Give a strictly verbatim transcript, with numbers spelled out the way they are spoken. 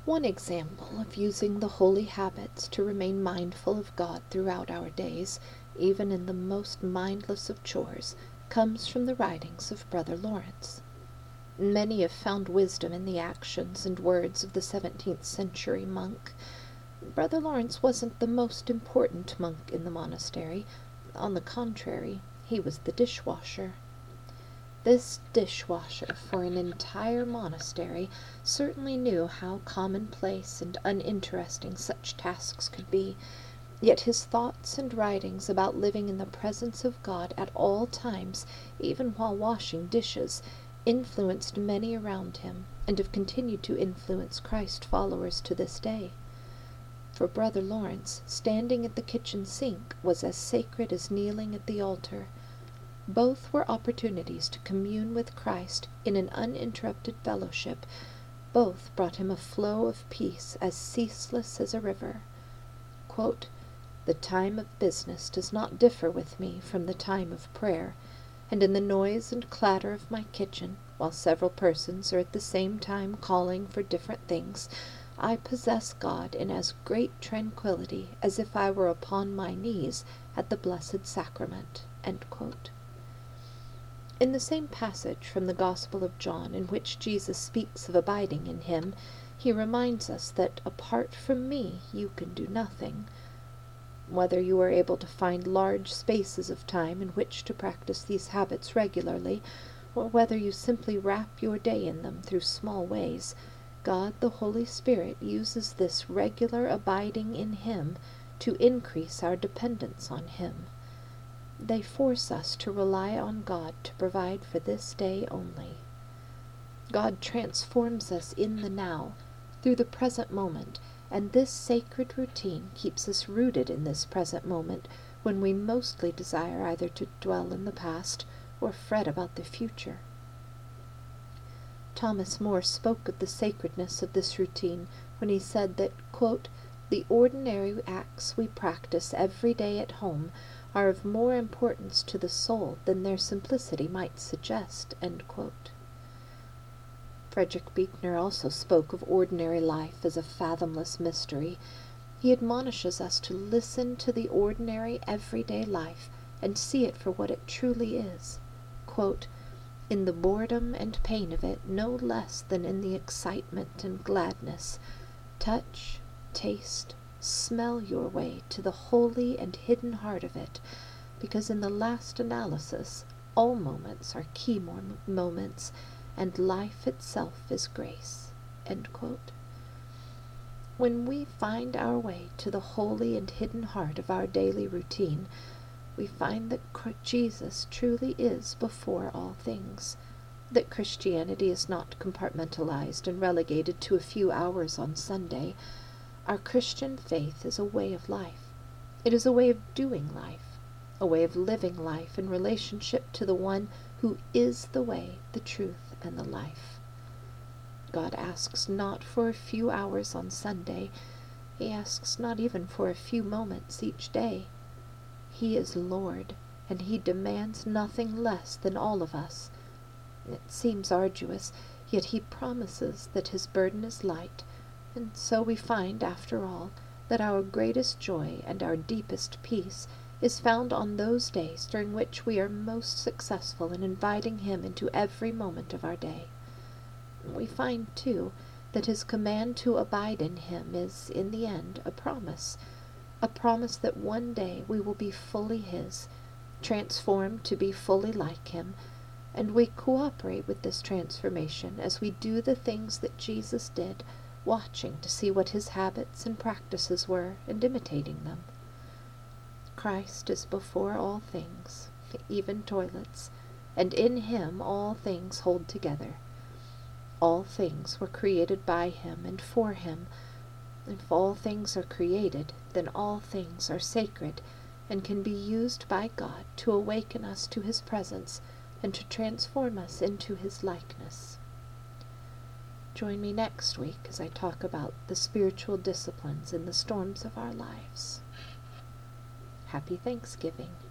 One example of using the holy habits to remain mindful of God throughout our days, even in the most mindless of chores, comes from the writings of Brother Lawrence. Many have found wisdom in the actions and words of the seventeenth century monk. Brother Lawrence wasn't the most important monk in the monastery. On the contrary, he was the dishwasher. This dishwasher for an entire monastery certainly knew how commonplace and uninteresting such tasks could be, yet his thoughts and writings about living in the presence of God at all times, even while washing dishes, influenced many around him, and have continued to influence Christ followers to this day. For Brother Lawrence, standing at the kitchen sink was as sacred as kneeling at the altar. Both were opportunities to commune with Christ in an uninterrupted fellowship. Both brought him a flow of peace as ceaseless as a river. Quote, "The time of business does not differ with me from the time of prayer, and in the noise and clatter of my kitchen, while several persons are at the same time calling for different things, I possess God in as great tranquillity as if I were upon my knees at the Blessed Sacrament." End quote. In the same passage from the Gospel of John in which Jesus speaks of abiding in him, he reminds us that apart from me you can do nothing. Whether you are able to find large spaces of time in which to practice these habits regularly, or whether you simply wrap your day in them through small ways, God the Holy Spirit uses this regular abiding in him to increase our dependence on him. They force us to rely on God to provide for this day only. God transforms us in the now, through the present moment, and this sacred routine keeps us rooted in this present moment when we mostly desire either to dwell in the past or fret about the future. Thomas More spoke of the sacredness of this routine when he said that, quote, "The ordinary acts we practice every day at home are of more importance to the soul than their simplicity might suggest." End quote. Frederick Buechner also spoke of ordinary life as a fathomless mystery. He admonishes us to listen to the ordinary everyday life and see it for what it truly is. Quote, "In the boredom and pain of it, no less than in the excitement and gladness, touch, taste, smell your way to the holy and hidden heart of it, because in the last analysis all moments are key mom- moments, and life itself is grace." End quote. When we find our way to the holy and hidden heart of our daily routine, we find that Jesus truly is before all things, that Christianity is not compartmentalized and relegated to a few hours on Sunday. Our Christian faith is a way of life. It is a way of doing life, a way of living life in relationship to the one who is the way, the truth, and the life. God asks not for a few hours on Sunday. He asks not even for a few moments each day. He is Lord, and he demands nothing less than all of us. It seems arduous, yet he promises that his burden is light, and so we find, after all, that our greatest joy and our deepest peace is found on those days during which we are most successful in inviting him into every moment of our day. We find, too, that his command to abide in him is, in the end, a promise, a promise that one day we will be fully his, transformed to be fully like him, and we cooperate with this transformation as we do the things that Jesus did, watching to see what his habits and practices were and imitating them. Christ is before all things, even toilets, and in him all things hold together. All things were created by him and for him. If all things are created, then all things are sacred and can be used by God to awaken us to his presence and to transform us into his likeness. Join me next week as I talk about the spiritual disciplines in the storms of our lives. Happy Thanksgiving.